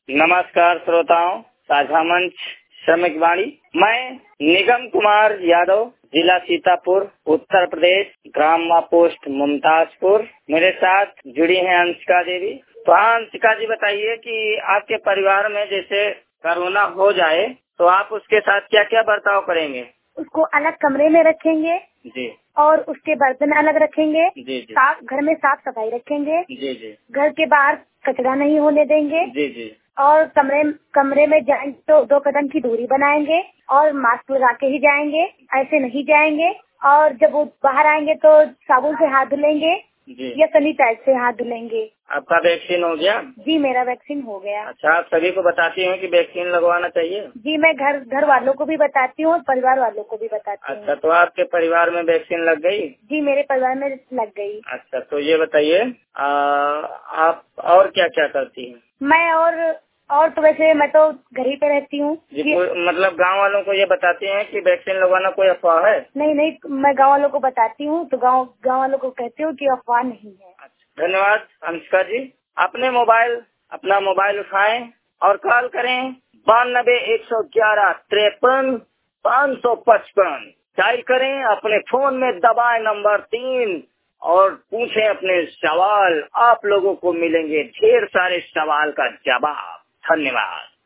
नमस्कार श्रोताओं, साझा मंच श्रमिक वाणी। मैं निगम कुमार यादव, जिला सीतापुर, उत्तर प्रदेश, ग्राम पोस्ट मुमताजपुर। मेरे साथ जुड़ी हैं अंशिका देवी। तो हाँ अंशिका जी, बताइए कि आपके परिवार में जैसे कोरोना हो जाए तो आप उसके साथ क्या क्या बर्ताव करेंगे? उसको अलग कमरे में रखेंगे जी और उसके बर्तन अलग रखेंगे। जी जी साफ घर में साफ सफाई रखेंगे। जी जी घर के बाहर कचरा नहीं होने देंगे। जी जी और कमरे में जाएंगे तो 2 कदम की दूरी बनाएंगे और मास्क लगा के ही जाएंगे, ऐसे नहीं जाएंगे। और जब वो बाहर आएंगे तो साबुन से हाथ धुलेंगे जी। या सैनिटाइजर से हाथ धुलेंगे। आपका वैक्सीन हो गया? जी मेरा वैक्सीन हो गया। अच्छा, आप सभी को बताती हैं कि वैक्सीन लगवाना चाहिए? जी मैं घर वालों को भी बताती हूँ और परिवार वालों को भी बताती हूँ। अच्छा, तो आपके परिवार में वैक्सीन लग गई? जी मेरे परिवार में लग गई। अच्छा, तो ये बताइए आप और क्या क्या करती हैं? मैं और तो वैसे मैं तो घर ही पे रहती हूँ। मतलब गांव वालों को ये बताती हैं कि वैक्सीन लगवाना कोई अफवाह है? नहीं, मैं गांव वालों को बताती हूँ तो गांव वालों को कहती हूँ कि अफवाह नहीं है। अच्छा, धन्यवाद अंशिका जी। अपना मोबाइल उठाएं और कॉल करें 92-111-53-555। डायल करें, अपने फोन में दबाएं नंबर 3 और पूछें अपने सवाल। आप लोगों को मिलेंगे ढेर सारे सवाल का जवाब। धन्यवाद।